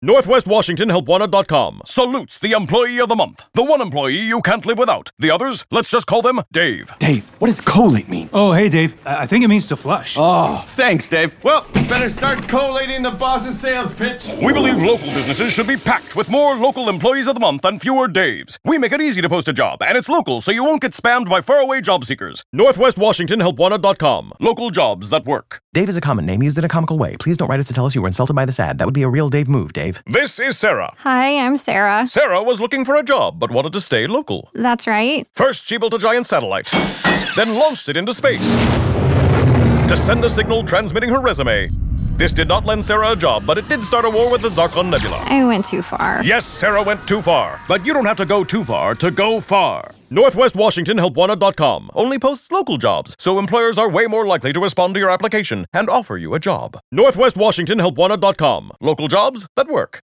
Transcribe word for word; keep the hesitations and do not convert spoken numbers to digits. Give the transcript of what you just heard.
Northwest Washington Help Wanted dot com salutes the Employee of the Month. The one employee you can't live without. The others, let's just call them Dave. Dave, what does collate mean? Oh, hey, Dave. I I think it means to flush. Oh, thanks, Dave. Well, better start collating the boss's sales pitch. We believe local businesses should be packed with more local employees of the month and fewer Daves. We make it easy to post a job, and it's local, so you won't get spammed by faraway job seekers. Northwest Washington Help Wanted dot com. Local jobs that work. Dave is a common name used in a comical way. Please don't write us to tell us you were insulted by this ad. That would be a real Dave move, Dave. This is Sarah. Hi, I'm Sarah. Sarah was looking for a job, but wanted to stay local. That's right. First, she built a giant satellite, then launched it into space to send a signal transmitting her resume. This did not lend Sarah a job, but it did start a war with the Zarkon Nebula. I went too far. Yes, Sarah went too far, but you don't have to go too far to go far. Northwest Washington Help Wanted dot com only posts local jobs, so employers are way more likely to respond to your application and offer you a job. Northwest Washington Help Wanted dot com. Local jobs that work.